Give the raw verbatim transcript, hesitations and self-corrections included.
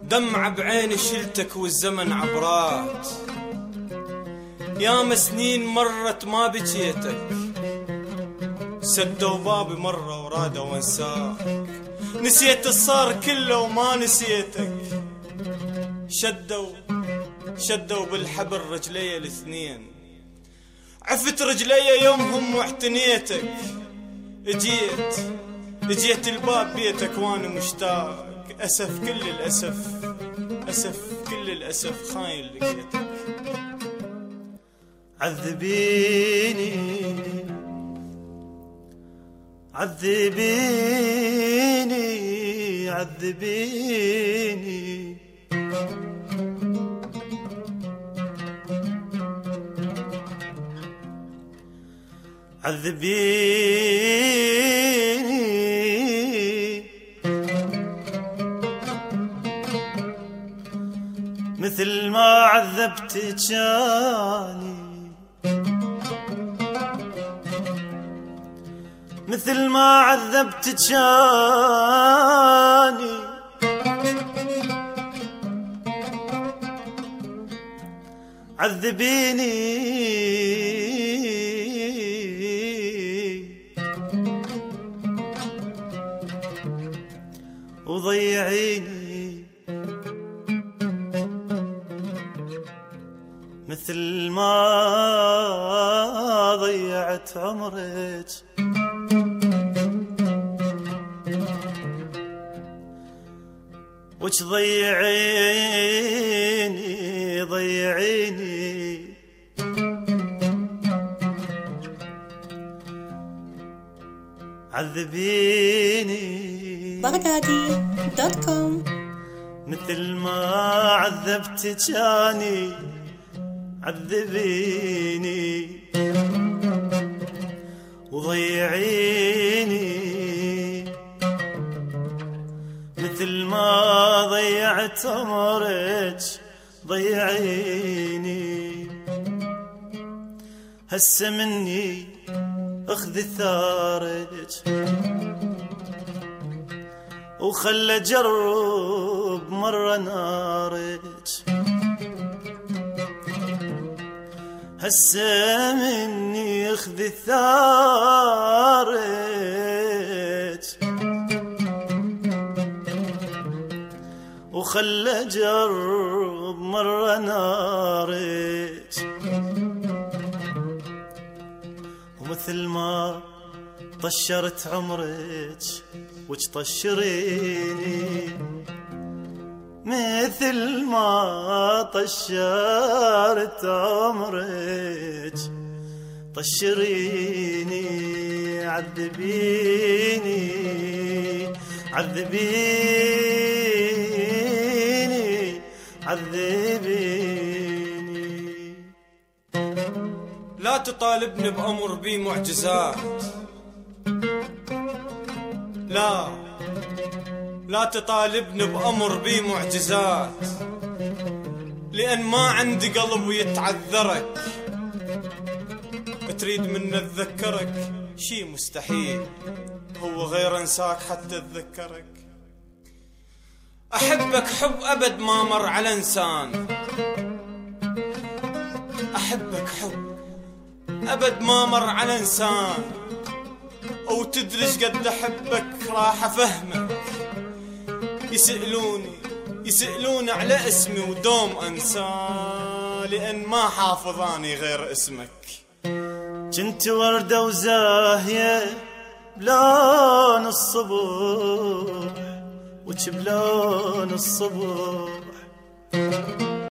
دمع بعيني شلتك والزمن عبرات، ياما سنين مرت ما بجيتك، سدوا بابي مرة ورادوا وانساك، نسيت الصار كله وما نسيتك، شدوا شدوا بالحبل رجلي الاثنين، عفت رجلي يومهم واعتنيتك، اجيت اجيت الباب بيتك وانا مشتاق، اسف كل الاسف اسف كل الاسف خاين لقيتك. عذبيني عذبيني عذبيني عذبيني مثل ما عذبت جاني، مثل ما عذبت جاني، عذبيني وضيعيني مثل ما ضيعت عمرك، وش ضيعيني ضيعيني عذبيني بغدادي دوت كوم. مثل ما عذبت جاني عذبيني وضيعيني مثل ما ضيعت عمرك ضيعيني. هسه مني اخذ ثارك وخلى جرب مرة نارك، هسه مني اخذ ثارك وخلى جرب مرة نارك، ومثل ما طشرت عمرك وش طشريني، مثل ما طشرت عمرك طشريني. عذبيني عذبيني عذبيني. لا تطالبني بأمر بي معجزات، لا لا تطالبني بأمر بي معجزات، لأن ما عندي قلب يتعذرك، تريد مني أتذكرك شي مستحيل، هو غير أنساك حتى أتذكرك. أحبك حب أبد ما مر على إنسان، أحبك حب أبد ما مر على إنسان، أو تدرج قد أحبك راح أفهمك. يسألوني يسألوني على اسمي ودوم أنساه، لأن ما حافظاني غير اسمك. كنت وردة وزاهية بلون الصبح، وش بلون الصبح